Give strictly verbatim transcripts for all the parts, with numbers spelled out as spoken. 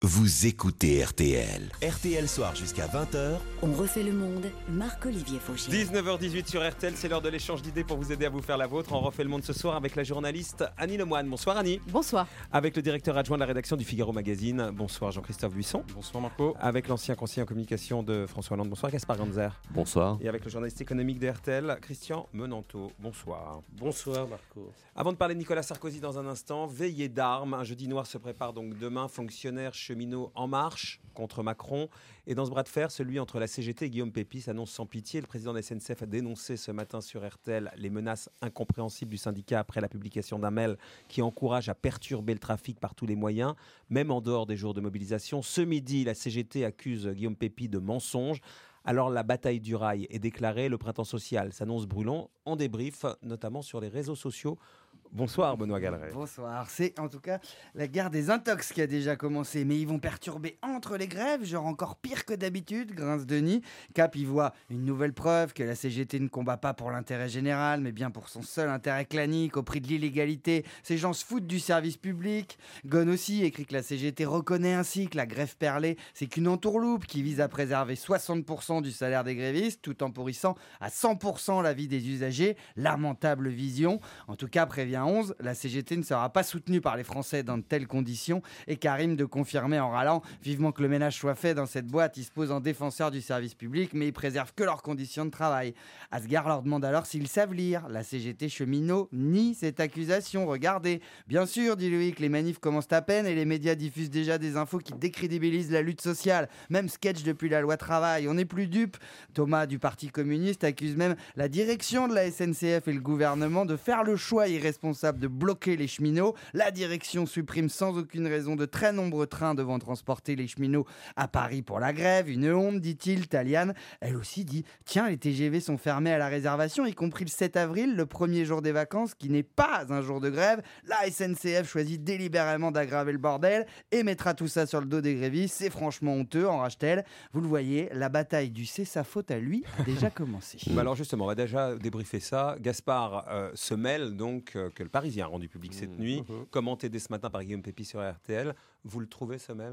Vous écoutez R T L. R T L Soir jusqu'à vingt heures. On refait le monde, Marc-Olivier Fauchier. dix-neuf heures dix-huit sur R T L, c'est l'heure de l'échange d'idées pour vous aider à vous faire la vôtre. On refait le monde ce soir avec la journaliste Annie Lemoine. Bonsoir Annie. Bonsoir. Avec le directeur adjoint de la rédaction du Figaro Magazine. Bonsoir Jean-Christophe Buisson. Bonsoir Marco. Avec l'ancien conseiller en communication de François Hollande. Bonsoir Gaspard Ganzer. Bonsoir. Et avec le journaliste économique de R T L, Christian Menanteau. Bonsoir. Bonsoir Marco. Avant de parler de Nicolas Sarkozy dans un instant, veillée d'armes. Un jeudi noir se prépare donc demain. Fonctionnaires, cheminots en marche contre Macron. Et dans ce bras de fer, celui entre la C G T et Guillaume Pépi s'annonce sans pitié. Le président de la S N C F a dénoncé ce matin sur R T L les menaces incompréhensibles du syndicat après la publication d'un mail qui encourage à perturber le trafic par tous les moyens, même en dehors des jours de mobilisation. Ce midi, la C G T accuse Guillaume Pépi de mensonges. Alors la bataille du rail est déclarée, le printemps social s'annonce brûlant. En débrief, notamment sur les réseaux sociaux. Bonsoir Benoît Galeret. Bonsoir, c'est en tout cas la guerre des intox qui a déjà commencé, mais ils vont perturber entre les grèves, genre encore pire que d'habitude, grince Denis. Cap y voit une nouvelle preuve que la C G T ne combat pas pour l'intérêt général, mais bien pour son seul intérêt clanique, au prix de l'illégalité. Ces gens se foutent du service public. Ghosn aussi écrit que la C G T reconnaît ainsi que la grève perlée, c'est qu'une entourloupe qui vise à préserver soixante pour cent du salaire des grévistes, tout en pourrissant à cent pour cent la vie des usagers. Lamentable vision. En tout cas, prévient onze, la C G T ne sera pas soutenue par les Français dans de telles conditions, et Karim de confirmer en râlant vivement que le ménage soit fait dans cette boîte. Ils se posent en défenseurs du service public, mais ils préservent que leurs conditions de travail. Asgard leur demande alors s'ils savent lire. La C G T cheminot nie cette accusation. Regardez, bien sûr, dit Loïc, les manifs commencent à peine et les médias diffusent déjà des infos qui décrédibilisent la lutte sociale. Même sketch depuis la loi travail, on n'est plus dupe. Thomas du Parti communiste accuse même la direction de la S N C F et le gouvernement de faire le choix irresponsable de bloquer les cheminots. La direction supprime sans aucune raison de très nombreux trains devant transporter les cheminots à Paris pour la grève. Une honte, dit-il. Taliane, elle aussi dit, tiens, les T G V sont fermés à la réservation, y compris le sept avril, le premier jour des vacances, qui n'est pas un jour de grève. La S N C F choisit délibérément d'aggraver le bordel et mettra tout ça sur le dos des grévistes. C'est franchement honteux, enrage-t-elle. Vous le voyez, la bataille du c'est sa faute à lui a déjà commencé. Bah alors justement, on va déjà débriefer ça. Gaspard euh, se mêle donc euh, que le Parisien a rendu public cette Mmh, nuit, mmh. commenté dès ce matin par Guillaume Pépi sur R T L. Vous le trouvez ce mail ?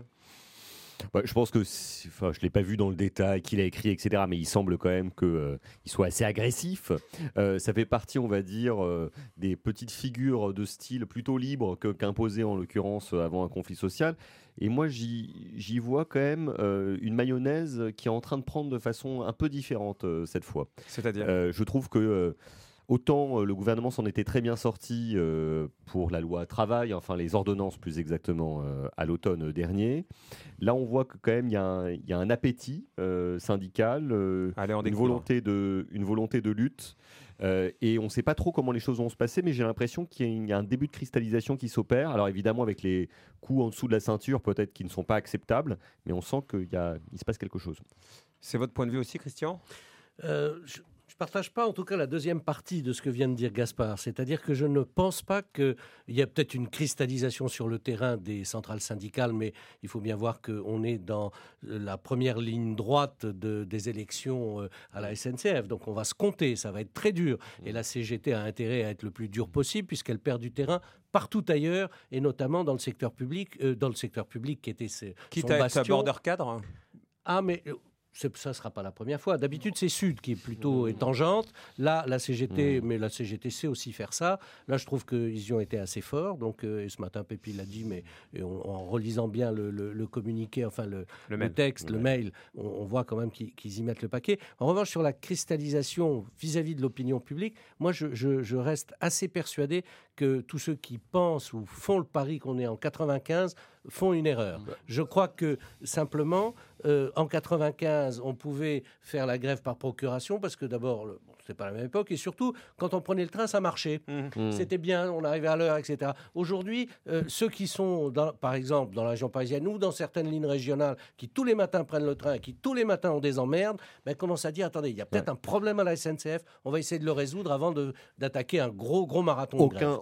Bah, je pense que, enfin, je ne l'ai pas vu dans le détail, qu'il a écrit, et cetera. Mais il semble quand même qu'il euh, soit assez agressif. Euh, ça fait partie, on va dire, euh, des petites figures de style plutôt libre que, qu'imposé en l'occurrence avant un conflit social. Et moi, j'y, j'y vois quand même euh, une mayonnaise qui est en train de prendre de façon un peu différente euh, cette fois. C'est-à-dire euh, Je trouve que... Euh, Autant euh, le gouvernement s'en était très bien sorti euh, pour la loi travail, enfin les ordonnances plus exactement, euh, à l'automne dernier. Là, on voit que quand même il y, y a un appétit euh, syndical, euh, Allez, en une, découvre. volonté de, une volonté de lutte. Euh, et on ne sait pas trop comment les choses vont se passer, mais j'ai l'impression qu'il y a, il y a un début de cristallisation qui s'opère. Alors évidemment, avec les coups en dessous de la ceinture, peut-être qui ne sont pas acceptables, mais on sent qu'il y a, il se passe quelque chose. C'est votre point de vue aussi, Christian ? Euh, je... Je ne partage pas en tout cas la deuxième partie de ce que vient de dire Gaspard, c'est-à-dire que je ne pense pas qu'il y a peut-être une cristallisation sur le terrain des centrales syndicales, mais il faut bien voir qu'on est dans la première ligne droite de, des élections à la S N C F, donc on va se compter, ça va être très dur, et la C G T a intérêt à être le plus dur possible puisqu'elle perd du terrain partout ailleurs, et notamment dans le secteur public, euh, dans le secteur public qui était ses, Quitte son à bastion. être border cadre ? Ah mais... C'est, ça ne sera pas la première fois. D'habitude, c'est Sud qui est plutôt tangente. Là, la C G T, mmh. mais la C G T sait aussi faire ça. Là, je trouve qu'ils y ont été assez forts. Donc, euh, et ce matin, Pépi l'a dit, mais on, en relisant bien le, le, le communiqué, enfin le, le, le texte, le, le mail, on, on voit quand même qu'ils, qu'ils y mettent le paquet. En revanche, sur la cristallisation vis-à-vis de l'opinion publique, moi, je, je, je reste assez persuadé que tous ceux qui pensent ou font le pari qu'on est en quatre-vingt-quinze font une erreur. Je crois que simplement, euh, en quatre-vingt-quinze, on pouvait faire la grève par procuration parce que d'abord, le, bon, c'était pas la même époque, et surtout, quand on prenait le train, ça marchait. Mmh. C'était bien, on arrivait à l'heure, et cetera. Aujourd'hui, euh, ceux qui sont, dans, par exemple, dans la région parisienne ou dans certaines lignes régionales, qui tous les matins prennent le train et qui tous les matins ont des emmerdes, ben, commencent à dire, attendez, il y a peut-être ouais. un problème à la S N C F, on va essayer de le résoudre avant de, d'attaquer un gros, gros marathon aucun, de grève.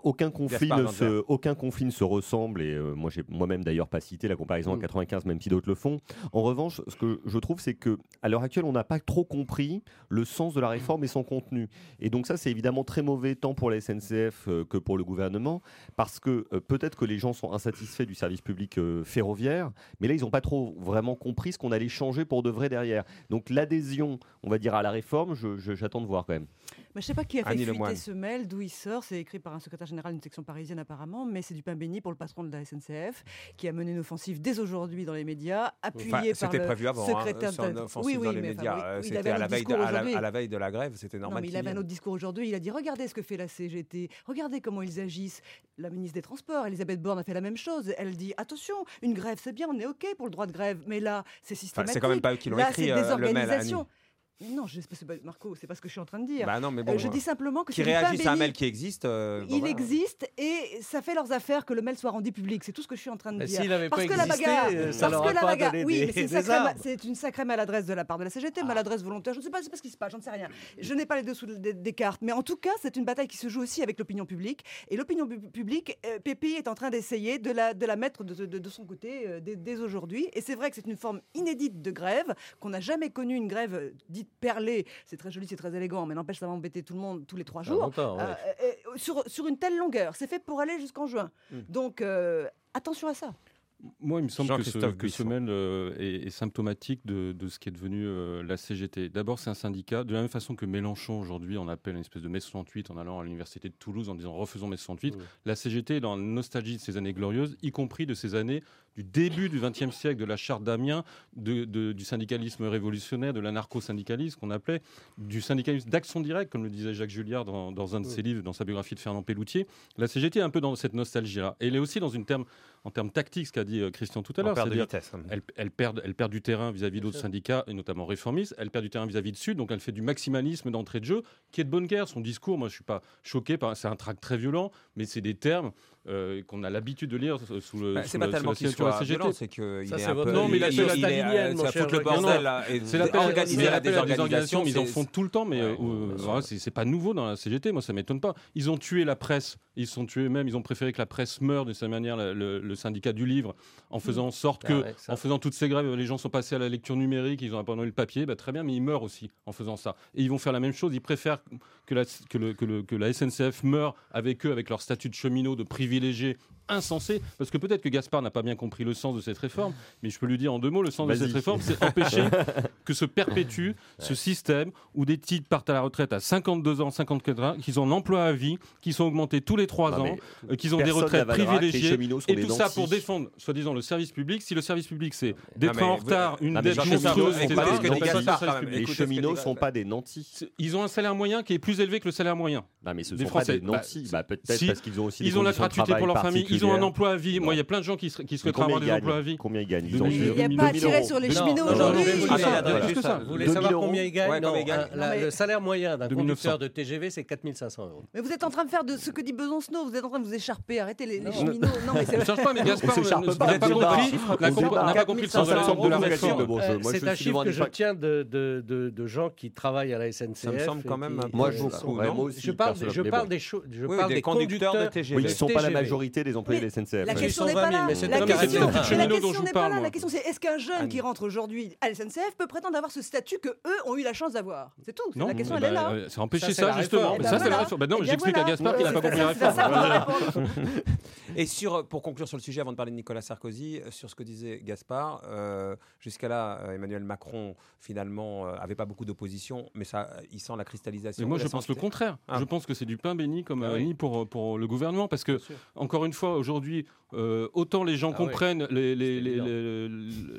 aucun conflit, Gaspard ne Ganzer. se, aucun conflit ne se ressemble, et euh, moi j'ai moi-même d'ailleurs pas cité la comparaison en Mm. quatre-vingt-quinze, même si d'autres le font. En revanche, ce que je trouve, c'est que à l'heure actuelle, on n'a pas trop compris le sens de la réforme et son contenu. Et donc ça, c'est évidemment très mauvais tant pour la S N C F euh, que pour le gouvernement, parce que euh, peut-être que les gens sont insatisfaits du service public euh, ferroviaire, mais là, ils n'ont pas trop vraiment compris ce qu'on allait changer pour de vrai derrière. Donc l'adhésion, on va dire, à la réforme, je- je- j'attends de voir quand même. Mais je ne sais pas qui a fait Annie fuiter Lemoine. ce mail, d'où il sort. C'est écrit par un secrétaire général d'une section parisienne apparemment, mais c'est du pain béni pour le patron de la S N C F qui a mené une offensive dès aujourd'hui dans les médias, appuyée Enfin, par c'était le prévu avant, hein, secrétaire sur une de- offensive Oui, dans oui, les mais médias. enfin, oui, Euh, oui, il C'était avait à un la, autre veille de, discours à, la, aujourd'hui. à la veille de la grève, c'était Non, normal. mais il qu'il avait y un ait. autre discours aujourd'hui. Il a dit regardez ce que fait la C G T, regardez comment ils agissent. La ministre des Transports, Elisabeth Borne, a fait la même chose. Elle dit attention, une grève c'est bien, on est OK pour le droit de grève, mais là c'est Enfin, systématique. c'est quand même pas eux qui l'ont Là, écrit, c'est euh, des le mail, Annie. organisations. Non, je sais pas, c'est pas- Marco, c'est pas ce que je suis en train de dire. Bah non, mais bon, Euh, je euh, dis simplement que qui c'est du pain réagissent à un béni. mail qui existe. euh, bon, Il voilà. existe et ça fait leurs affaires que le mail soit rendu public. C'est tout ce que je suis en train de Mais dire. s'il n'avait pas Parce que la existé, bagarre, euh, ça parce leur que a la pas bagarre, donné oui, des- mais c'est une, des sacrée ma- armes. c'est une sacrée maladresse de la part de la C G T, maladresse volontaire. Je ne sais pas, je sais pas ce qui se passe, j'en sais rien. Je n'ai pas les dessous des, des cartes, mais en tout cas, c'est une bataille qui se joue aussi avec l'opinion publique. Et l'opinion pu- publique, euh, P P I est en train d'essayer de la, de la mettre de, de- de son côté euh, dès, dès aujourd'hui. Et c'est vrai que c'est une forme inédite de grève, qu'on n'a jamais connue, une grève euh, dite perlée. C'est très joli, c'est très élégant, mais n'empêche, ça va embêter tout le monde tous les trois jours. longtemps, ouais. Euh, euh, sur, sur une telle longueur. C'est fait pour aller jusqu'en juin. Mm. Donc, euh, attention à ça. Moi, il me semble que ce, Jean-Christophe que ce Buisson. mail euh, est, est symptomatique de, de ce qui est devenu euh, la C G T. D'abord, c'est un syndicat, de la même façon que Mélenchon, aujourd'hui, en appelle une espèce de mai soixante-huit en allant à l'université de Toulouse en disant refaisons mai soixante-huit. Mmh. La C G T est dans la nostalgie de ces années glorieuses, y compris de ces années du début du vingtième siècle, de la charte d'Amiens, de, de- du syndicalisme révolutionnaire, de l'anarcho-syndicalisme qu'on appelait, du syndicalisme d'action directe, comme le disait Jacques Julliard dans, dans un de ses livres, dans sa biographie de Fernand Pelloutier. La C G T est un peu dans cette nostalgie-là. Et elle est aussi dans une terme, en termes tactiques, ce qu'a dit euh, Christian tout à En l'heure. perte de c'est-à-dire vitesse. hein. elle, elle, perd, elle perd du terrain vis-à-vis d'autres syndicats, et notamment réformistes. Elle perd du terrain vis-à-vis de Sud, donc elle fait du maximalisme d'entrée de jeu, qui est de bonne guerre. Son discours, moi, je ne suis pas choqué par. C'est un tract très violent, mais c'est des termes euh, qu'on a l'habitude de lire sous le. Bah, sous c'est le- pas tellement sous qu'il la signature de la soit C G T. violent, c'est qu'il Ça, est c'est un votre- peu. Non, mais la- il- c'est la il est, stalinienne, euh, mon ça cher fout le Jacques. bordel Non, là. et C'est l'appel organiser c'est la l'appel à la désorganisation. désorganisation, mais ils en c'est- font tout le temps, mais euh, Ouais, euh, bien sûr. voilà, c'est c'est pas nouveau dans la C G T, moi ça m'étonne pas. Ils ont tué la presse, ils sont tués même, ils ont préféré que la presse meure de cette manière, le, le- le syndicat du livre, en faisant en sorte Ah que, ouais, ça. en faisant toutes ces grèves, les gens sont passés à la lecture numérique, ils ont abandonné le papier, bah, très bien, mais ils meurent aussi en faisant ça. Et ils vont faire la même chose, ils préfèrent que la, que le- que le- que la S N C F meure avec eux, avec leur statut de cheminot, de privilégiés insensé, parce que peut-être que Gaspard n'a pas bien compris le sens de cette réforme, mais je peux lui dire en deux mots, le sens de Vas-y. cette réforme, c'est empêcher que se perpétue ce système où des types partent à la retraite à cinquante-deux ans, cinquante-quatre ans, qu'ils ont un emploi à vie, qui sont augmentés tous les trois Non, ans, mais euh, qu'ils ont des personne retraites n'avalera que les privilégiées, cheminots sont et des tout ça nantis. pour défendre, soi-disant, le service public. Si le service public, c'est d'être mais en vous- retard, une Non, mais dette les cheminots monstrueuse, sont et écoutez pas cetera, ce que des dit on fait ça, Gaspard, le service quand même. public. Les Écoutez ce que cheminots dit- sont pas des nantis. C'est- Ils ont un salaire moyen qui est plus élevé que le salaire moyen. Non, mais ce Des sont Français, pas des nantis. bah, Bah, peut-être si, parce qu'ils ont aussi des Ils ont la conditions de gratuité pour travail leur famille, ils ont un particulières. emploi à vie. Non. Moi, il y a plein de gens qui, seraient- qui Mais souhaiteraient combien avoir ils des emplois à gagnent vie. Combien ils gagnent Ils deux ont mille Il n'y a deux mille pas à euros. tirer sur les Non, cheminots non, non, aujourd'hui. non, plus que ça, Attendez, plus que ça. Vous voulez deux savoir mille combien euros il gagne Ouais, Non, combien il gagne un- la- Non, mais- le salaire moyen d'un deux mille neuf cents. conducteur de T G V, c'est quatre mille cinq cents euros. Mais vous êtes en train de faire de ce que dit Besancenot. Vous êtes en train de vous écharper. Arrêtez les, les Non. cheminots. Non, mais c'est On ne cherche pas, mais Gaspard On s'écharpe n'a pas, pas, on débat. compris, On n'a compris- débat. n'a pas compris le Ça, sens de ça me la, semble de la beaucoup réforme. facile, bon, je- Euh, moi, je c'est un suis chiffre devant que un je impact. tiens de, de, de, de gens qui travaillent à la S N C F. Ça me semble et quand même qui- un peu Moi, qui- je beaucoup, ouais, non moi aussi. Je parle, personnellement, je mais parle bon. des, cho- je Oui, parle des des conducteurs de conducteurs T G V. Oui, de ils ne sont pas la T G V. majorité des employés de la S N C F. La Ouais. question Ils n'est sont pas vingt mille, là. mais c'est La pas mais question, c'est le statut de mais la cheminot dont question je n'est vous pas parle, là. moi. La question, c'est est-ce qu'un jeune Annie. qui rentre aujourd'hui à la S N C F peut prétendre avoir ce statut que eux ont eu la chance d'avoir? C'est tout. Non, La question, eh elle est ben, là. euh, c'est empêcher Ça, c'est ça, la justement. réforme. Mais Eh ça, ben c'est la voilà. réforme. Bah non, Eh mais bien j'explique voilà. à Gaspard qu'il n'a pas C'est compris la ça, c'est à réforme. ça qu'on Voilà. va répondre. Et sur, pour conclure sur le sujet, avant de parler de Nicolas Sarkozy, euh, sur ce que disait Gaspard, euh, jusqu'à là, euh, Emmanuel Macron, finalement, euh, avait pas beaucoup d'opposition, mais ça, euh, il sent la cristallisation. Mais moi, de je la pense le santé. contraire. Ah. Je pense que c'est du pain béni comme Ah euh, oui. ni pour, pour le gouvernement, parce que, Bien sûr. encore une fois, aujourd'hui, euh, autant les gens Ah oui. comprennent les, les, C'est les, évident. les,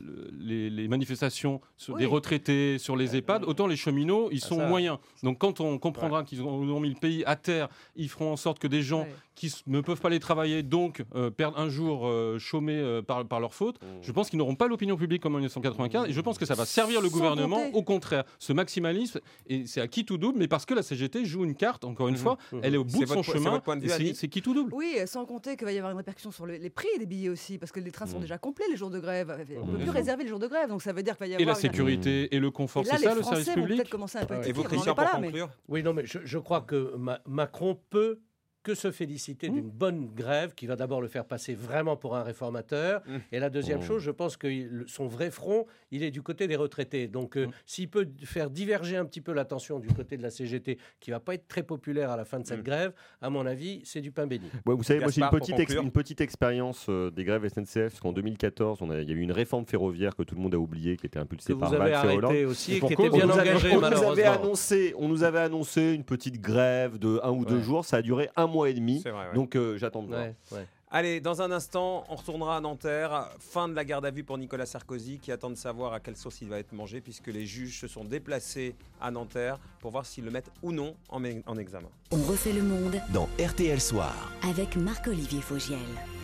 les- les manifestations sur Oui. des retraités, sur les EHPAD, autant les cheminots, ils Ah, sont ça. moyens. Donc, quand on comprendra qu'ils ont, ont mis le pays à terre, ils feront en sorte que des gens Ouais. qui s- ne peuvent pas aller travailler, donc euh, perdent un jour euh, chômés euh, par, par leur faute, je pense qu'ils n'auront pas l'opinion publique comme en dix-neuf cent quatre-vingt-quinze, et je pense que ça va servir le Sans gouvernement, compter. au contraire. Ce maximalisme, et c'est à qui tout double, mais parce que la C G T joue une carte, encore une fois, elle est au bout C'est de son votre- c'est chemin, votre point de vue, et c'est- Annie c'est qui tout double. Oui, sans compter qu'il va y avoir une répercussion sur le- les prix des billets aussi, parce que les trains sont Mm. déjà complets les jours de grève. On ne peut Mm. plus réserver les jours de grève, donc ça veut dire qu'il va y Et avoir la une- sécurité, et le confort, Et là, c'est les ça le Français service vont public peut-être commencer un peu à Et Et tiquer, vous, on n'en est Christian, pas pour là, mais- conclure Oui, non, mais je, je crois que Ma- Macron peut que se féliciter d'une bonne grève qui va d'abord le faire passer vraiment pour un réformateur. Mmh. Et la deuxième Oh. chose, je pense que il- son vrai front, il est du côté des retraités. Donc, euh, Mmh. s'il peut faire diverger un petit peu l'attention du côté de la C G T, qui va pas être très populaire à la fin de cette Mmh. grève, à mon avis, c'est du pain béni. Ouais, vous savez, moi j'ai une Gaspard, pour petite, ex- conclure. une petite expérience euh, des grèves S N C F, parce qu'en deux mille quatorze, on a- il y a eu une réforme ferroviaire que tout le monde a oubliée, qui était Que impulsée vous par avez Valls et Hollande. arrêté aussi et pour qui était cause, bien on nous avait- engagé, on nous avait malheureusement. annoncé, on nous avait annoncé une petite grève de un ou deux Ouais. jours. Ça a duré un mois et demi. C'est vrai, ouais. Donc euh, j'attends de voir. Ouais, ouais. Allez, dans un instant, on retournera à Nanterre. Fin de la garde à vue pour Nicolas Sarkozy qui attend de savoir à quelle sauce il va être mangé puisque les juges se sont déplacés à Nanterre pour voir s'ils le mettent ou non en, me- en examen. On refait le monde Dans R T L Soir. avec Marc-Olivier Fogiel.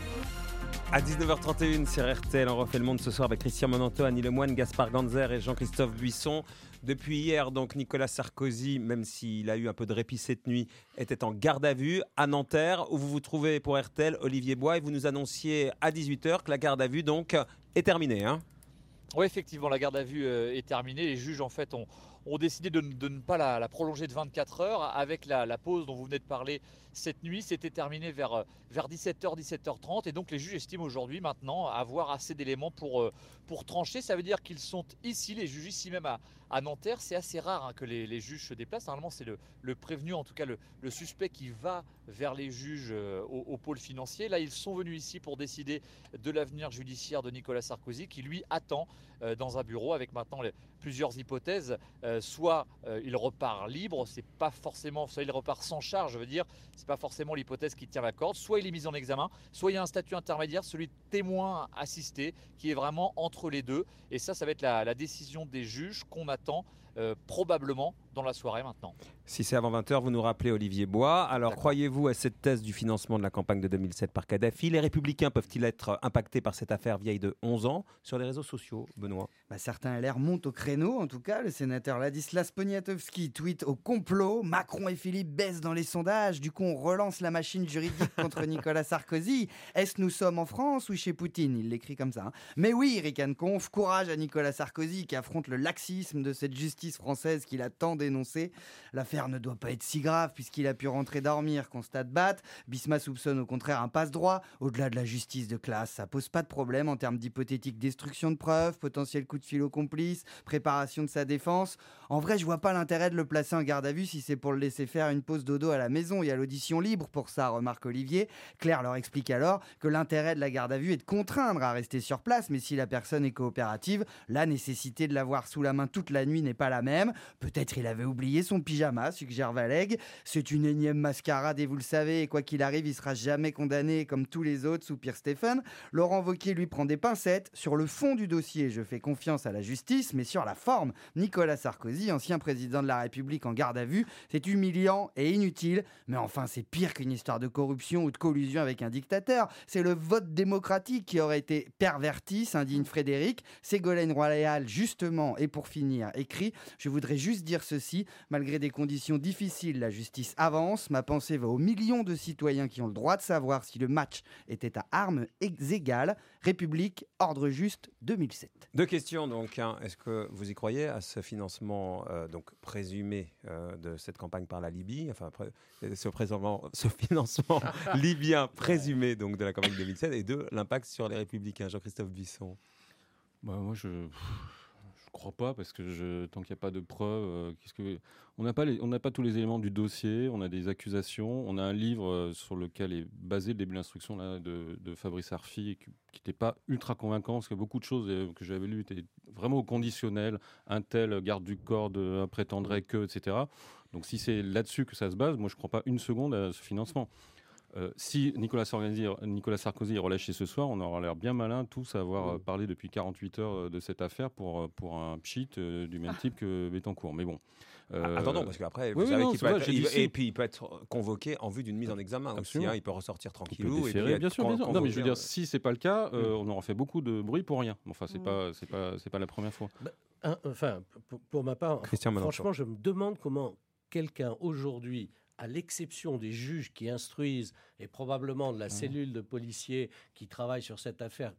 À dix-neuf heures trente et un sur R T L, on refait le monde ce soir avec Christian Monanto, Annie Lemoine, Gaspard Ganzer et Jean-Christophe Buisson. Depuis hier, donc, Nicolas Sarkozy, même s'il a eu un peu de répit cette nuit, était en garde à vue à Nanterre, où vous vous trouvez pour R T L, Olivier Bois, et vous nous annonciez à dix-huit heures que la garde à vue donc est terminée. Hein. Oui, effectivement, la garde à vue euh, est terminée. Les juges, en fait, ont, ont décidé de, ne- de ne pas la, la prolonger de vingt-quatre heures. Avec la, la pause dont vous venez de parler cette nuit, c'était terminé vers, euh, vers dix-sept heures, dix-sept heures trente. Et donc, les juges estiment aujourd'hui, maintenant, avoir assez d'éléments pour, euh, pour trancher. Ça veut dire qu'ils sont ici, les juges, ici même à, à Nanterre. C'est assez rare hein, que les, les juges se déplacent. Normalement, c'est le, le prévenu, en tout cas le, le suspect qui va vers les juges euh, au, au pôle financier. Là, ils sont venus ici pour décider de l'avenir judiciaire de Nicolas Sarkozy, qui lui attend euh, dans un bureau avec maintenant les, plusieurs hypothèses. Euh, soit euh, il repart libre, c'est pas forcément, soit il repart sans charge, je veux dire, c'est pas forcément l'hypothèse qui tient la corde. Soit il est mis en examen, soit il y a un statut intermédiaire, celui de témoin assisté, qui est vraiment entre les deux. Et ça, ça va être la, la décision des juges qu'on attend euh, probablement dans la soirée maintenant. Si c'est avant vingt heures, vous nous rappelez Olivier Bois. Alors, D'accord. croyez-vous à cette thèse du financement de la campagne de deux mille sept par Kadhafi? Les Républicains peuvent-ils être impactés par cette affaire vieille de onze ans sur les réseaux sociaux, Benoît? Bah, certains L R montent au créneau, en tout cas. Le sénateur Ladislas Poniatowski tweet au complot. Macron et Philippe baissent dans les sondages. Du coup, on relance la machine juridique contre Nicolas Sarkozy. Est-ce nous sommes en France ou chez Poutine? Il l'écrit comme ça. hein. Mais oui, Ricane Conf, courage à Nicolas Sarkozy qui affronte le laxisme de cette justice française qu'il a tant dénoncée. L'affaire ne doit pas être si grave puisqu'il a pu rentrer dormir, constate Bat. Bisma soupçonne au contraire un passe-droit. Au-delà de la justice de classe, ça pose pas de problème en termes d'hypothétique destruction de preuves, potentiel coup de fil au complice, préparation de sa défense. En vrai, je vois pas l'intérêt de le placer en garde à vue si c'est pour le laisser faire une pause dodo à la maison. Il y a l'audition libre pour ça, remarque Olivier. Claire leur explique alors que l'intérêt de la garde à vue est de contraindre à rester sur place, mais si la personne est coopérative, la nécessité de l'avoir sous la main toute la nuit n'est pas la même. Peut-être il avait oublié son pyjama, suggère Valeg. C'est une énième mascarade et vous le savez, et quoi qu'il arrive, il sera jamais condamné comme tous les autres, soupire Stéphane. Laurent Wauquiez lui prend des pincettes. Sur le fond du dossier, je fais confiance à la justice, mais sur la forme, Nicolas Sarkozy, ancien président de la République en garde à vue, c'est humiliant et inutile. Mais enfin, c'est pire qu'une histoire de corruption ou de collusion avec un dictateur. C'est le vote démocratique qui aurait été perverti, s'indigne Frédéric. Ségolène Royal, justement, et pour finir, écrit « Je voudrais juste dire ceci, malgré des conditions difficiles, la justice avance. Ma pensée va aux millions de citoyens qui ont le droit de savoir si le match était à armes égales. République, ordre juste, deux mille sept. » Deux questions donc. hein. Est-ce que vous y croyez à ce financement euh, donc présumé euh, de cette campagne par la Libye, enfin pré- ce, présentement- ce financement libyen présumé donc de la campagne deux mille sept, et deux, l'impact sur les Républicains, Jean-Christophe Buisson? Bah, moi, je ne crois pas, parce que je, tant qu'il n'y a pas de preuves, euh, qu'est-ce que, on n'a pas, les- on n'a pas tous les éléments du dossier, on a des accusations, on a un livre euh, sur lequel est basé le début de l'instruction là, de, de Fabrice Arfi, qui n'était pas ultra convaincant, parce que beaucoup de choses euh, que j'avais lues étaient vraiment au conditionnel, un tel garde du corps, de, un prétendrait que, et cetera. Donc si c'est là-dessus que ça se base, moi je ne crois pas une seconde à ce financement. Euh, si Nicolas Sarkozy, Nicolas Sarkozy est relâché ce soir, on aura l'air bien malin tous à avoir euh, parlé depuis quarante-huit heures euh, de cette affaire pour, euh, pour un pchit euh, du même type que Bettencourt. Mais bon. Euh, Ah, attendons, parce qu'après, vous oui, oui, savez non, qu'il c'est peut vrai, être, j'ai dit il- si. et puis il peut être convoqué en vue d'une mise en examen aussi. Absolument. hein. Il peut ressortir on peut tranquillou. et déférer, puis être bien sûr, bien sûr. con- Non, mais je veux convoqué, dire, si c'est pas le cas, euh, Mm. on aura fait beaucoup de bruit pour rien. Enfin, c'est Mm. pas, c'est pas, c'est pas la première fois. Un- enfin, pour, pour ma part, Christian Menonceau. franchement, je me demande comment quelqu'un aujourd'hui, à l'exception des juges qui instruisent et probablement de la cellule de policiers qui travaillent sur cette affaire, qui est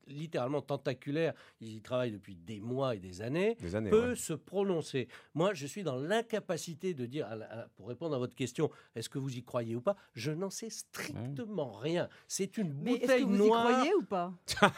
littéralement tentaculaire, il y travaille depuis des mois et des années, Des années, peut ouais. se prononcer. Moi, je suis dans l'incapacité de dire, à la- à- pour répondre à votre question, est-ce que vous y croyez ou pas? Je n'en sais strictement rien. C'est une Mais est-ce bouteille que vous y noire. croyez ou pas?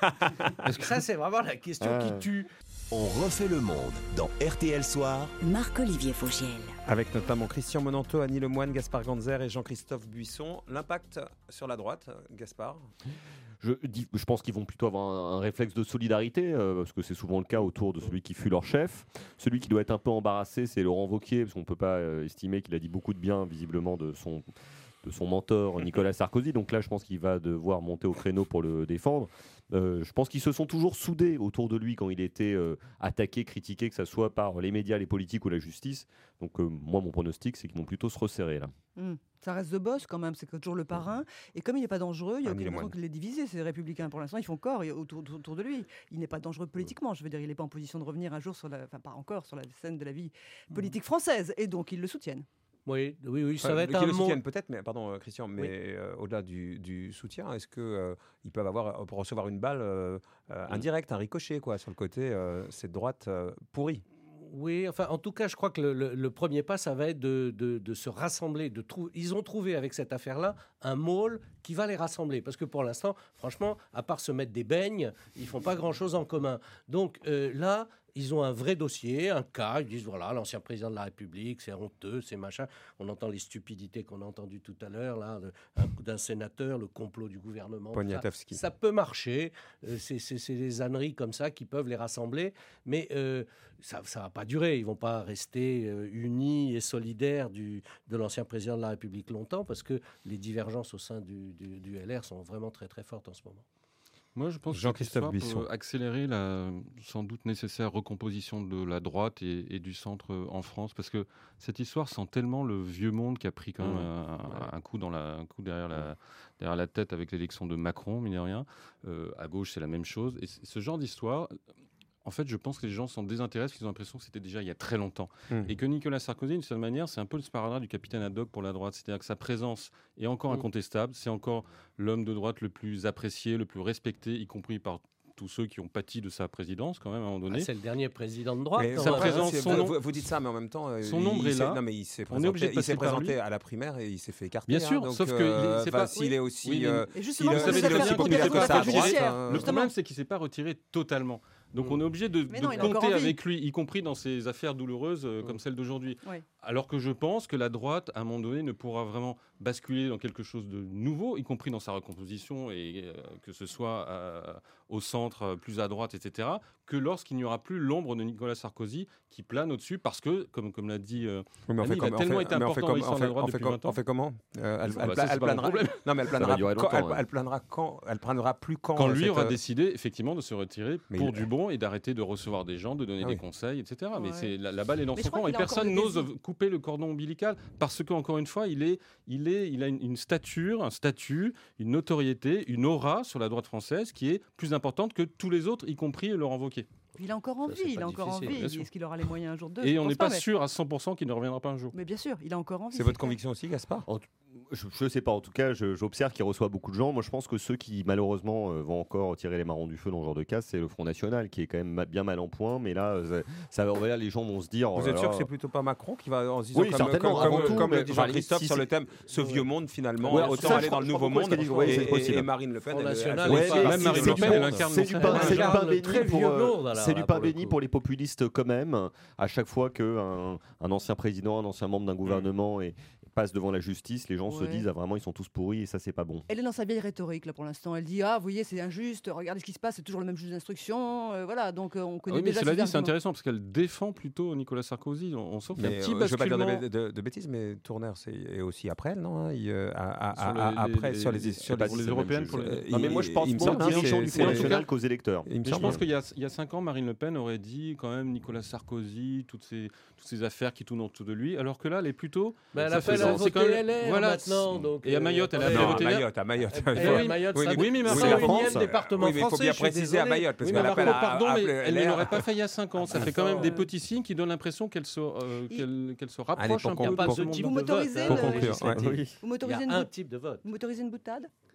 Ça, c'est vraiment la question Ah. qui tue. On refait le monde dans R T L Soir. Marc-Olivier Fogiel. Avec notamment Christian Monanto, Annie Lemoine, Gaspard Ganzer et Jean-Christophe Buisson. L'impact sur la droite, Gaspard? Je, dis- je pense qu'ils vont plutôt avoir un, un réflexe de solidarité, euh, parce que c'est souvent le cas autour de celui qui fut leur chef. Celui qui doit être un peu embarrassé, c'est Laurent Wauquiez, parce qu'on ne peut pas euh, estimer qu'il a dit beaucoup de bien, visiblement, de son, de son mentor Nicolas Sarkozy. Donc là, je pense qu'il va devoir monter au créneau pour le défendre. Euh, je pense qu'ils se sont toujours soudés autour de lui quand il était euh, attaqué, critiqué, que ce soit par les médias, les politiques ou la justice. Donc euh, moi, mon pronostic, c'est qu'ils vont plutôt se resserrer là. Hmm. Ça reste The Boss quand même, c'est toujours le parrain. Et comme il n'est pas dangereux, il y a Annie aucune Lemoine. raison qu'il les divise. Ces républicains, pour l'instant, ils font corps autour, autour- autour de lui. Il n'est pas dangereux politiquement. Je veux dire, il n'est pas en position de revenir un jour, sur la, enfin pas encore, sur la scène de la vie politique française. Et donc, ils le soutiennent. Oui, oui, oui, ça Enfin, va être qui un le mot. soutiennent peut-être, mais pardon euh, Christian, mais euh, au-delà du, du soutien, est-ce que euh, ils peuvent avoir euh, pour recevoir une balle euh, euh, indirecte, un ricochet quoi, sur le côté euh, cette droite euh, pourrie? Oui, enfin, en tout cas, je crois que le, le- le premier pas, ça va être de, de- de se rassembler. De trou- Ils ont trouvé avec cette affaire-là un môle qui va les rassembler. Parce que pour l'instant, franchement, à part se mettre des beignes, ils font pas grand-chose en commun. Donc euh, là, ils ont un vrai dossier, un cas. Ils disent, voilà, l'ancien président de la République, c'est honteux, c'est machin. On entend les stupidités qu'on a entendues tout à l'heure, là, de- un coup d'un sénateur, le complot du gouvernement. tout ça. Poniatowski. Ça peut marcher. Euh, c'est c'est- c'est des âneries comme ça qui peuvent les rassembler. Mais euh, ça ne va pas durer. Ils ne vont pas rester euh, unis et solidaires du, de l'ancien président de la République longtemps parce que les divergences au sein du, du, du L R sont vraiment très très fortes en ce moment. Moi, je pense que Jean-Christophe cette histoire Buisson. peut accélérer la sans doute nécessaire recomposition de la droite et, et du centre euh, en France, parce que cette histoire sent tellement le vieux monde qui a pris quand même un, un coup dans la, un coup derrière la, derrière la tête avec l'élection de Macron, mine de rien. Euh, à gauche, c'est la même chose. Et c- ce genre d'histoire, en fait, je pense que les gens s'en désintéressent, parce qu'ils ont l'impression que c'était déjà il y a très longtemps. Mmh. Et que Nicolas Sarkozy, d'une certaine manière, c'est un peu le sparadrap du capitaine Haddock pour la droite. C'est-à-dire que sa présence est encore Mmh. incontestable. C'est encore l'homme de droite le plus apprécié, le plus respecté, y compris par tous ceux qui ont pâti de sa présidence, quand même, à un moment donné. Ah, c'est le dernier président de droite. Mais quand sa même. présence, c'est- son vous, nom- vous- vous dites ça, mais en même temps, euh, son il nombre est s'est- là. Non, mais il s'est On est obligé présenté, de il passer s'est par présenté lui. à la primaire et il s'est fait écarter. Bien sûr, hein, donc, sauf que euh, il- c'est bah, pas- s'il est aussi, Oui, mais- euh, Et s'il justement, est- vous vous savez savez très faire bien pour qu'il des n'est raisons pas ça à retiré. droite, judiciaires. hein. Le Justement. problème, c'est qu'il ne s'est pas retiré totalement. Donc on est obligé de, Mais non, de il a encore compter envie. avec lui, y compris dans ces affaires douloureuses euh, comme celle d'aujourd'hui. Oui. Alors que je pense que la droite, à un moment donné, ne pourra vraiment basculer dans quelque chose de nouveau, y compris dans sa recomposition, et euh, que ce soit euh, au centre, euh, plus à droite, et cetera, que lorsqu'il n'y aura plus l'ombre de Nicolas Sarkozy qui plane au-dessus, parce que, comme, comme l'a dit euh, Oui, mais on Annie, fait il comme- a on tellement fait- été mais on fait important comme- dans l'histoire on de la fait- droite on fait depuis comme- vingt ans. on fait comment Euh, elle, Ah elle bah pla- ça, c'est elle pas mon planera. problème. Non, mais elle va planera durer quand- longtemps, elle- ouais. elle planera quand Elle planera plus quand Quand euh, lui cette, aura euh, décidé effectivement de se retirer Mais pour il- du bon et d'arrêter de recevoir des gens, de donner Ah des oui. conseils, et cetera. Mais Ouais. c'est la, la balle est dans Mais son je crois camp et qu'il a encore personne des n'ose désirs. couper le cordon ombilical parce que encore une fois, il est, il est, il a une, une stature, un statut, une notoriété, une aura sur la droite française qui est plus importante que tous les autres, y compris Laurent Wauquiez. Il a encore Ça, envie, c'est il pas a encore difficile, envie. bien sûr. Est-ce qu'il aura les moyens un jour de Et je on pense n'est pas mais- sûr à cent pour cent qu'il ne reviendra pas un jour. Mais bien sûr, il a encore envie. C'est votre clair. conviction aussi, Gaspard? Je ne sais pas, en tout cas, je- j'observe qu'il reçoit beaucoup de gens. Moi, je pense que ceux qui, malheureusement, euh, vont encore tirer les marrons du feu dans ce genre de cas, c'est le Front National, qui est quand même ma- bien mal en point. Mais là, euh, ça, on va dire, les gens vont se dire... Vous oh là êtes sûr là, que c'est plutôt pas Macron qui va en se disant Oui, comme, certainement, comme, avant comme- tout, comme mais le dit enfin, Jean-Christophe si sur c'est- le thème ce vieux monde finalement, Ouais, autant ça, aller je dans le crois- nouveau je crois monde. qu'elle dit- ouais, et, c'est possible. et Marine Le Pen, Front elle- elle- National, elle- Ouais, Ouais, mais même c'est- Marine c'est Le du Pen, pain- elle incarne c'est dans du sa- pain elle c'est du incarne pain le béni très pour, vieux euh, lourd, alors, c'est du là, pain pour le béni coup. pour les populistes quand même. À chaque fois qu'un un ancien président, un ancien membre d'un gouvernement est- passe devant la justice, les gens se Ouais. disent ah, vraiment ils sont tous pourris et ça c'est pas bon. Elle est dans sa vieille rhétorique là pour l'instant. Elle dit ah vous voyez c'est injuste, regardez ce qui se passe, c'est toujours le même juge d'instruction, euh, voilà donc euh, on Ah connaît oui, mais déjà cela ses dit, c'est arguments. intéressant parce qu'elle défend plutôt Nicolas Sarkozy. On, on sent qu'il y a Mais, un petit euh, je ne veux pas dire basculement. de, de- de bêtises, mais Tourner c'est est aussi après elle, non hein, il, euh, à- à- Sur à- les- après les- sur les les- sur pas les, pour les c'est le même européennes, juge. pour les- Euh, Non mais moi je pense il me moins semble, aux hein, dirigeants c'est- du c'est- Front en tout National cas- qu'aux électeurs. il me Mais je semble, pense hein. qu'il y a, il y a cinq ans, Marine Le Pen aurait dit quand même Nicolas Sarkozy, toutes ces, toutes ces affaires qui tournent autour de lui, alors que là, elle est plutôt. Ben, elle Ça a fait fait- la c'est quand voter même- L R voilà, maintenant. Donc, et à Mayotte, elle a attendez, fait Non, voter à là. Mayotte, à Mayotte. Eh, Il faut- eh, Mayotte, oui, ça- mais- oui, mais c'est Marseille, le la énième France. département Oui, mais il faut français, bien je suis préciser à désolé. Mayotte parce Oui, qu'elle mais appelle alors, à pardon, mais appeler elle ne L R. l'aurait pas fait il y a cinq ans. Ça fait quand même des petits signes qui donnent l'impression qu'elle se, euh, Il- qu'elle, qu'elle se Allez, rapproche pour un Il n'y a peu pas de ce ce type Vous de monde. vote. m'autorisez hein, Pour le- conclure, législatif. ouais. Oui. Vous Il y m'autorisez a une, un bout- type de vote. vous m'autorisez une boutade?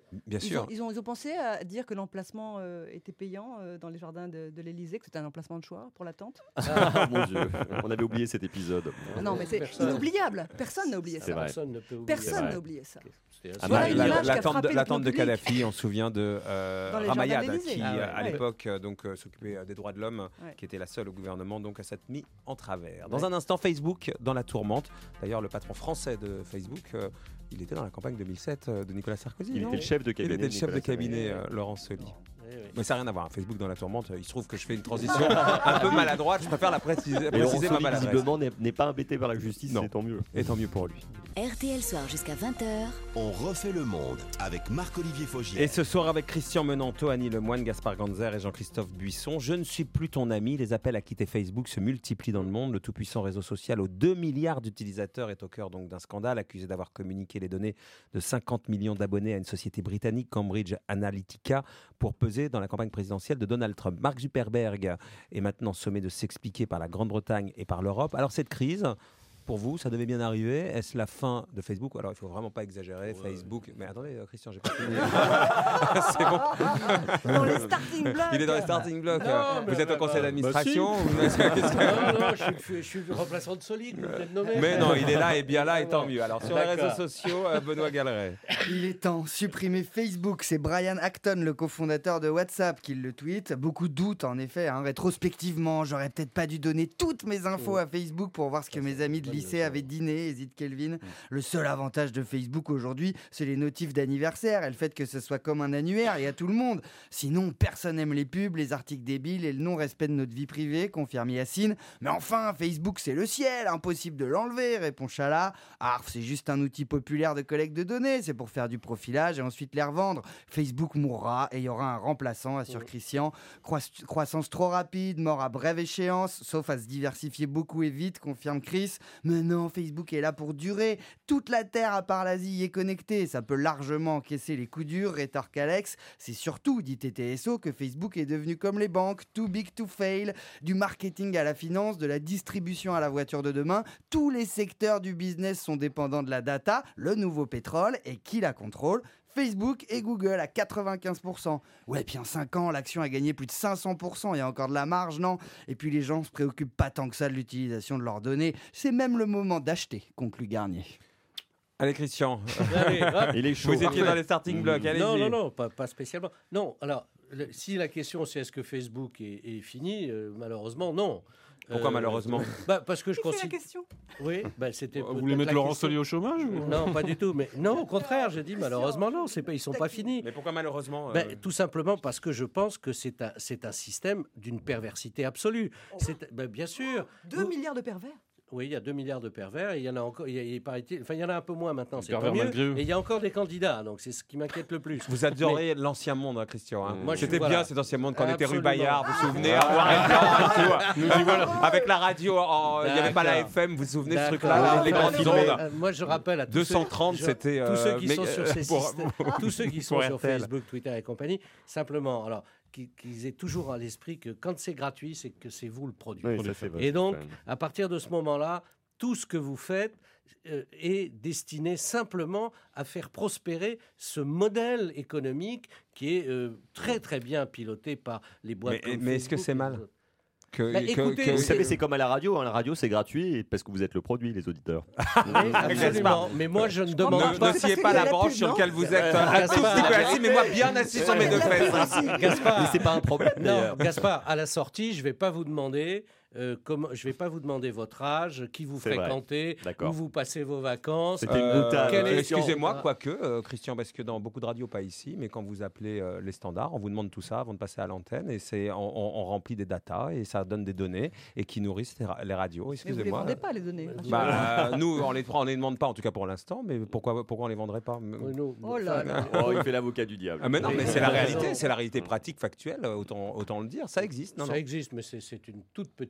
Bien Ils sûr. ont, ils, ont, ils ont pensé à dire que l'emplacement euh, était payant euh, dans les jardins de, de l'Élysée, que c'était un emplacement de choix pour la tente. Ah, mon Dieu, on avait oublié cet épisode. Non, mais c'est Personne. inoubliable. Personne n'a oublié C'est ça. vrai. Personne ne peut oublier. C'est Personne vrai. n'a oublié ça. C'était Ah, Voilà bah, une la- image qui a L'attente de, frappé l'attente de le public. Kadhafi, on se souvient de euh, Dans les jardins de Ramayad, l'Élysée. qui Ah ouais. euh, à Ouais. l'époque euh, donc euh, s'occupait euh, des droits de l'homme, Ouais. qui était la seule au gouvernement, donc à s'être mis en travers. Dans un instant, Facebook dans la tourmente. D'ailleurs, le patron français de Facebook, euh, il était dans la campagne deux mille sept euh, de Nicolas Sarkozy. Il non était le chef de Il cabinet. était le chef de Nicolas cabinet, Sarkozy. euh, Laurent Soli. Oui, oui. Mais ça n'a rien à voir. Facebook dans la tourmente, il se trouve que je fais une transition un peu maladroite. Je préfère la préciser, Mais Laurent préciser ma Soli, maladresse. visiblement, n'est n'est pas embêté par la justice, Non. c'est tant mieux. Et tant mieux pour lui. R T L Soir jusqu'à vingt heures. On refait le monde avec Marc-Olivier Fogiel. Et ce soir avec Christian Menanto, Annie Lemoine, Gaspard Ganzer et Jean-Christophe Buisson. Je ne suis plus ton ami. Les appels à quitter Facebook se multiplient dans le monde. Le tout-puissant réseau social aux deux milliards d'utilisateurs est au cœur donc d'un scandale, accusé d'avoir communiqué les données de cinquante millions d'abonnés à une société britannique, Cambridge Analytica, pour peser dans la campagne présidentielle de Donald Trump. Mark Zuckerberg est maintenant sommé de s'expliquer par la Grande-Bretagne et par l'Europe. Alors cette crise, pour vous, ça devait bien arriver. Est-ce la fin de Facebook? Alors, il faut vraiment pas exagérer. Ouais. Facebook. Mais attendez, euh, Christian, j'ai pas fini. C'est bon. Dans les starting blocks. Il est dans les starting blocks. Non, vous mais êtes bah, au conseil bah, d'administration. bah, non, non, je suis, je suis le remplaçant de Solide, vous pouvez le nommer. Mais non, il est là et bien là, et tant mieux. Alors, sur les D'accord. réseaux sociaux, euh, Benoît Galeret. Il est temps, supprimer Facebook. C'est Brian Acton, le cofondateur de WhatsApp, qui le tweet. Beaucoup de doutes, en effet. Hein. Rétrospectivement, j'aurais peut-être pas dû donner toutes mes infos à Facebook pour voir ce que mes amis de lycée avaient dîné, hésite Kelvin. Le seul avantage de Facebook aujourd'hui, c'est les notifs d'anniversaire et le fait que ce soit comme un annuaire et à tout le monde. Sinon, personne n'aime les pubs, les articles débiles et le non-respect de notre vie privée, confirme Yacine. Mais enfin, Facebook, c'est le ciel, impossible de l'enlever, répond Chala. Ah, c'est juste un outil populaire de collecte de données, c'est pour faire du profilage et ensuite les revendre. Facebook mourra et il y aura un remplaçant, assure Christian. Croi- croissance trop rapide, mort à brève échéance, sauf à se diversifier beaucoup et vite, confirme Chris. Mais non, Facebook est là pour durer. Toute la Terre, à part l'Asie, y est connectée. Ça peut largement encaisser les coups durs, rétorque Alex. C'est surtout, dit T T S O, que Facebook est devenu comme les banques, too big to fail. Du marketing à la finance, de la distribution à la voiture de demain, tous les secteurs du business sont dépendants de la data, le nouveau pétrole, et qui la contrôle ? Facebook et Google à quatre-vingt-quinze pour cent. Ouais, puis en cinq ans, l'action a gagné plus de cinq cents pour cent. Il y a encore de la marge, non ? Et puis les gens se préoccupent pas tant que ça de l'utilisation de leurs données. C'est même le moment d'acheter, conclut Garnier. Allez, Christian. Allez, hop. Il est chaud. Vous étiez dans les starting blocks. Allez-y. Non, non, non, pas, pas spécialement. Non, alors, le- si la question c'est est-ce que Facebook est, est fini, euh, malheureusement, non. Pourquoi Euh, malheureusement bah, Parce que je C'est la considère. question. Oui, bah, c'était. Vous voulez peut-être mettre la Laurent question. Soli au chômage ou... Non, pas du tout. Mais non, au contraire, j'ai dit malheureusement non, c'est pas, ils sont pas finis. Mais pourquoi malheureusement euh, Ben, tout simplement parce que je pense que c'est un, c'est un système d'une perversité absolue. C'est, ben, bien sûr. deux Vous- milliards de pervers. Oui, il y a deux milliards de pervers et il y en a encore. Il y a, il paraît-il- enfin, il y en a un peu moins maintenant. C'est Pervers pas mieux. malgré eux. Et il y a encore des candidats, donc c'est ce qui m'inquiète le plus. Vous adorez l'ancien monde, hein, Christian. hein. Moi, je- C'était voilà. bien cet ancien monde quand on était rue Absolument. Bayard. Vous vous souvenez à Warren Nous y voilà. Avec la radio, en- il n'y avait pas la D'accord. F M. Vous vous souvenez de ce D'accord. truc-là, là, les Enfin, grandes filmé. ondes Euh, Moi, je rappelle à tous deux cent trente, ceux, je- c'était. tous ceux euh, qui mais- sont sur ces pour- systèmes- tous ceux qui sont pour sur R T L. Facebook, Twitter et compagnie, simplement, alors qu'ils qu'ils aient toujours à l'esprit que quand c'est gratuit, c'est que c'est vous le produit. Oui, ça, c'est vrai. Et donc, à partir de ce moment-là, tout ce que vous faites euh, est destiné simplement à faire prospérer ce modèle économique qui est euh, très très bien piloté par les boîtes. Mais- comme mais est-ce que Facebook c'est et mal les autres. que- Bah, que- écoutez, que- Vous c'est- savez, c'est comme à la radio. hein. La radio, c'est gratuit parce que vous êtes le produit, les auditeurs. Oui, absolument. Mais moi, je ne demande Ne, pas. ne sciez pas la branche sur laquelle vous êtes Euh, un tout Gaspard. petit peu assis, mais moi bien assis sur mes deux fesses. Gaspard, Mais c'est pas un problème non, d'ailleurs. Gaspard, à la sortie, je vais pas vous demander. Euh, comment, je vais pas vous demander votre âge, qui vous C'est vrai. fréquentez, D'accord. où vous passez vos vacances. C'était une Euh, boutade. quel est- Excusez-moi, Ah. quoique, euh, Christian, parce que dans beaucoup de radios, pas ici, mais quand vous appelez euh, les standards, on vous demande tout ça avant de passer à l'antenne, et c'est, on, on- on remplit des datas, et ça donne des données, et qui nourrissent les, ra- les radios. Mais vous les Excusez-moi. vendez pas, les données. Bah, nous, on les, prend- on les demande pas, en tout cas pour l'instant, mais pourquoi, pourquoi on les vendrait pas Oui, nous- Oh là là. Oh, il fait l'avocat du diable. Ah, mais non, Oui, mais vous c'est la avez réalité, raison. c'est la réalité pratique, factuelle, autant, autant le dire, ça existe. Non, ça non. existe, mais c'est, c'est une toute petite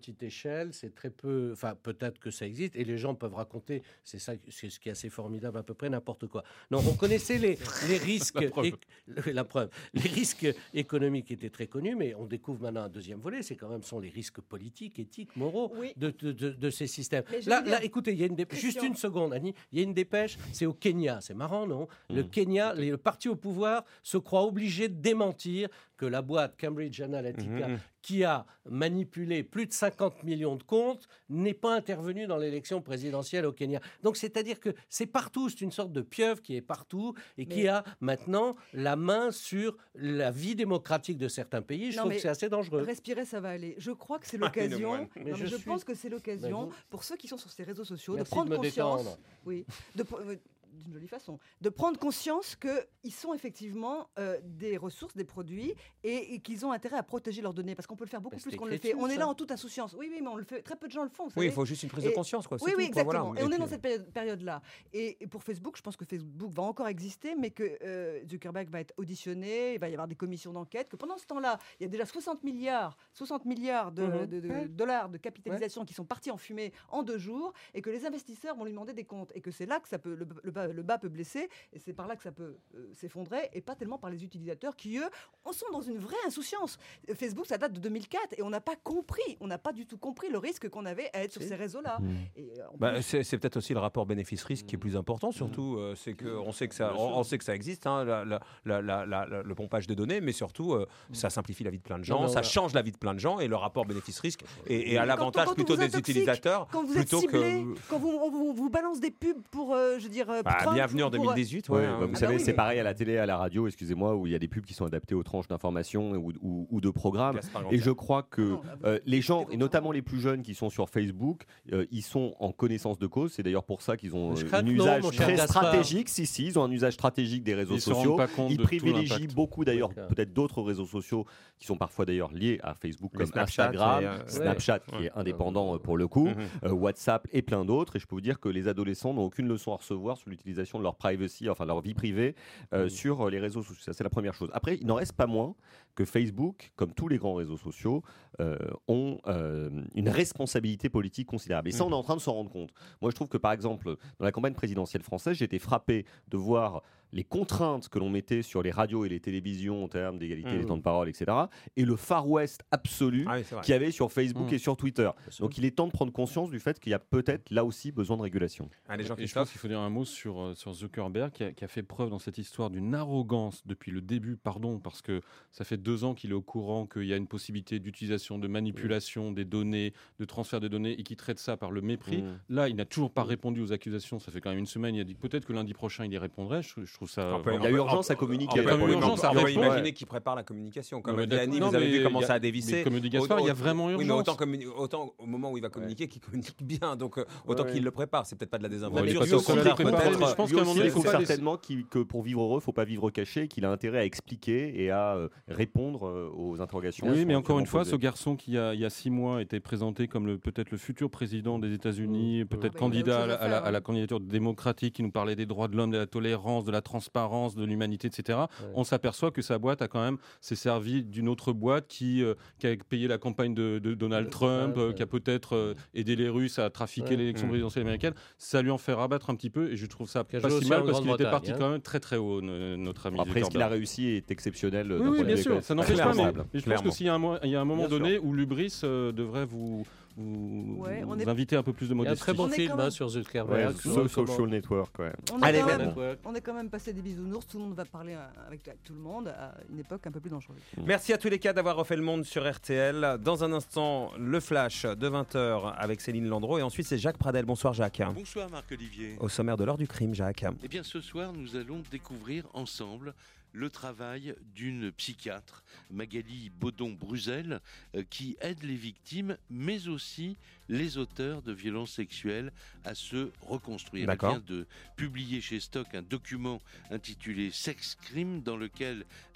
petite échelle, c'est très peu. Enfin, peut-être que ça existe et les gens peuvent raconter. C'est ça, c'est ce qui est assez formidable, à peu près n'importe quoi. Non, on connaissait les, les risques. La preuve. éc- la preuve. Les risques économiques étaient très connus, mais on découvre maintenant un deuxième volet. C'est quand même sont les risques politiques, éthiques, moraux Oui. de, de, de, de ces systèmes. Mais je Là, veux dire- là, écoutez, il y a une dépêche. Juste Christian. une seconde, Annie. Il y a une dépêche. C'est au Kenya. C'est marrant, non? Le Mm. Kenya, les- le parti au pouvoir se croit obligé de démentir que la boîte Cambridge Analytica, Mhm. qui a manipulé plus de cinquante millions de comptes, n'est pas intervenue dans l'élection présidentielle au Kenya. Donc, c'est-à-dire que c'est partout, c'est une sorte de pieuvre qui est partout et qui Mais- a maintenant la main sur la vie démocratique de certains pays. Je Non, trouve mais que c'est assez dangereux. Respirer, ça va aller. Je crois que c'est Ah, l'occasion. une moine. Mais Non, mais je je suis- pense que c'est l'occasion Mais vous- pour ceux qui sont sur ces réseaux sociaux Merci de prendre de me conscience. détendre. Oui, de, pr- euh, d'une jolie façon, de prendre conscience qu'ils sont effectivement euh, des ressources, des produits, et, et qu'ils ont intérêt à protéger leurs données, parce qu'on peut le faire beaucoup Mais plus c'est qu'on le écrit fait. dessus, On est ça. là en toute insouciance. Oui, oui, mais on le fait. Très peu de gens le font. vous Oui, il savez. faut juste une prise Et- de conscience. Quoi. Oui, c'est oui, tout, quoi, exactement. voilà. Et on est puis, dans cette péri- période-là. Et, et pour Facebook, je pense que Facebook va encore exister, mais que euh, Zuckerberg va être auditionné, il va y avoir des commissions d'enquête, que pendant ce temps-là, il y a déjà soixante milliards, soixante milliards de, Mhm. de- de Ouais. dollars de capitalisation qui sont partis en fumée en deux jours, et que les investisseurs vont lui demander des comptes, et que c'est là que ça peut, le, le bas, le bas peut blesser, et c'est par là que ça peut euh, s'effondrer, et pas tellement par les utilisateurs qui, eux, en sont dans une vraie insouciance. Euh, Facebook, ça date de deux mille quatre, et on n'a pas compris, on n'a pas du tout compris le risque qu'on avait à être sur Si. ces réseaux-là. Mm. Et, euh, en Bah, plus- c'est c'est peut-être aussi le rapport bénéfice-risque qui est plus important, surtout. euh, c'est que on sait que ça, Bien on, sûr. on sait que ça existe, hein, la- la- la- la- la- la- le pompage de données, mais surtout, euh, ça simplifie la vie de plein de gens, Non, mais on ça a- change la vie de plein de gens, et le rapport bénéfice-risque est, est à Quand- l'avantage quand on plutôt vous des intoxique, utilisateurs quand vous êtes plutôt ciblé, que. quand vous, on vous, vous balance des pubs pour, euh, je veux dire, euh, Bah, Trump, bienvenue en pour, deux mille dix-huit. Ouais, ouais, bah, hein. vous Ah bah savez, oui, c'est mais- pareil à la télé, à la radio, excusez-moi, où il y a des pubs qui sont adaptées aux tranches d'information ou, ou- ou de programmes. Gaspard Et Ganter. je crois que Ah non, là, vous- euh, les gens, content. et notamment les plus jeunes qui sont sur Facebook, euh, ils sont en connaissance de cause. C'est d'ailleurs pour ça qu'ils ont Je euh, craque un non, usage mon cher très Gaspard. stratégique. Si, si, ils ont un usage stratégique des réseaux Ils se rendent sociaux. pas compte Ils de tout privilégient l'impact. beaucoup d'ailleurs, D'accord. peut-être d'autres réseaux sociaux qui sont parfois d'ailleurs liés à Facebook, Les comme Snapchat Instagram, et, euh, Snapchat qui ouais. est indépendant euh, pour le coup, Mhm. euh, WhatsApp et plein d'autres. Et je peux vous dire que les adolescents n'ont aucune leçon à recevoir sur l'utilisation de leur privacy, enfin leur vie privée, euh, Mhm. sur euh, les réseaux sociaux. Ça, c'est la première chose. Après, il n'en reste pas moins que Facebook, comme tous les grands réseaux sociaux, euh, ont euh, une responsabilité politique considérable. Et ça, Mhm. on est en train de s'en rendre compte. Moi, je trouve que, par exemple, dans la campagne présidentielle française, j'ai été frappé de voir les contraintes que l'on mettait sur les radios et les télévisions en termes d'égalité Mhm. des temps de parole, et cetera. Et le Far West absolu Ah oui, c'est vrai. qu'il y avait sur Facebook Mhm. et sur Twitter. sûr. Donc il est temps de prendre conscience du fait qu'il y a peut-être là aussi besoin de régulation. Allez, Et je pense Jean-Christophe. qu'il faut dire un mot sur, euh, sur Zuckerberg qui a, qui a fait preuve dans cette histoire d'une arrogance depuis le début, pardon, parce que ça fait deux ans qu'il est au courant qu'il y a une possibilité d'utilisation, de manipulation des données, de transfert de données et qui traite ça par le mépris. Mm. Là, il n'a toujours pas répondu aux accusations, ça fait quand même une semaine, il a dit que peut-être que lundi prochain il y répondrait, je, je trouve ça... On peut- Il y a on peut- urgence à on- communiquer, on peut- là, on pour peut- le coup. urgence à on peut répondre. imaginer qu'il prépare la communication. Comme Ouais, l'a dit Annie, d'accord. vous avez Non, vu mais comment il y a- ça a dévissé. mais comme dit Gaspard, il y a vraiment Oui, mais urgence. autant, communi- autant au moment où il va communiquer, qu'il communique bien. Donc euh, autant Ouais. qu'il le prépare. C'est peut-être pas de la Ouais, il est désinformation. pas Lui, au tout seul à contraire, le préparer, peut-être, mais je pense Lui qu'à un aussi, moment donné, il faut il faut pas certainement qu'il- que pour vivre heureux, il ne faut pas vivre caché, qu'il a intérêt à expliquer et à euh, répondre euh, aux interrogations. Oui, qui mais sont encore une fois, posées. ce garçon qui, a, il y a six mois, était présenté comme le- peut-être le futur président des États-Unis, peut-être Bah, il a candidat à autre la, chose à à la- faire, à la hein. candidature démocratique, qui nous parlait des droits de l'homme, de la tolérance, de la transparence, de l'humanité, et cetera. On s'aperçoit que sa boîte a quand même s'est servi d'une autre boîte qui, euh, qui a payé la campagne de, de Donald De Trump, Trump, euh, ouais. qui a peut-être euh, aidé les Russes à trafiquer Ouais. l'élection Mmh. présidentielle américaine. Ça lui en fait rabattre un petit peu, et je trouve ça Qui a pas joué si aussi mal en parce qu'il était Grande-Bretagne, parti hein. quand même très très haut, no- notre ami. Après, ce qu'il a Zuckerberg. réussi est exceptionnel. d'un Oui, point oui, de bien vue sûr, économique. ça n'empêche pas, mais, Clairement. mais je pense Clairement. que s'il y a un, mo- il y a un moment Bien donné où l'Ubris euh, devrait vous, vous, Ouais, on vous est- inviter un peu plus de Il y a un modestie. très bon On est film quand hein, même- sur Ouais, Zuckerberg. So- sur comment- Social Network, quand même. On est, Allez, quand mais- même, Network. on est quand même passé des bisounours. Tout le monde va parler euh, avec, avec tout le monde à une époque un peu plus dangereuse. Merci à tous les cas d'avoir refait le monde sur R T L. Dans un instant, le flash de vingt heures avec Céline Landreau. Et ensuite, c'est Jacques Pradel. Bonsoir, Jacques. Bonsoir Marc-Olivier. Au sommaire de l'heure du crime, Jacques. Eh bien ce soir nous allons découvrir ensemble le travail d'une psychiatre, Magali Baudon-Bruzel, euh, qui aide les victimes mais aussi les auteurs de violences sexuelles à se reconstruire. Elle D'accord. vient de publier chez Stock un document intitulé Sex Crime dans lequel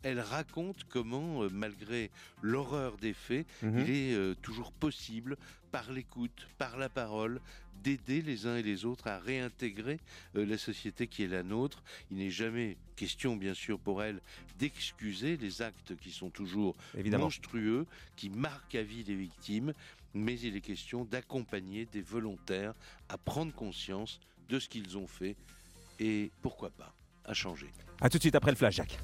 elle raconte comment, euh, malgré l'horreur des faits, Mhm. il est euh, toujours possible, par l'écoute, par la parole, d'aider les uns et les autres à réintégrer euh, la société qui est la nôtre. Il n'est jamais question, bien sûr, pour elle, d'excuser les actes qui sont toujours Évidemment. monstrueux, qui marquent à vie les victimes, mais il est question d'accompagner des volontaires à prendre conscience de ce qu'ils ont fait et, pourquoi pas, à changer. A tout de suite après le flash, Jacques.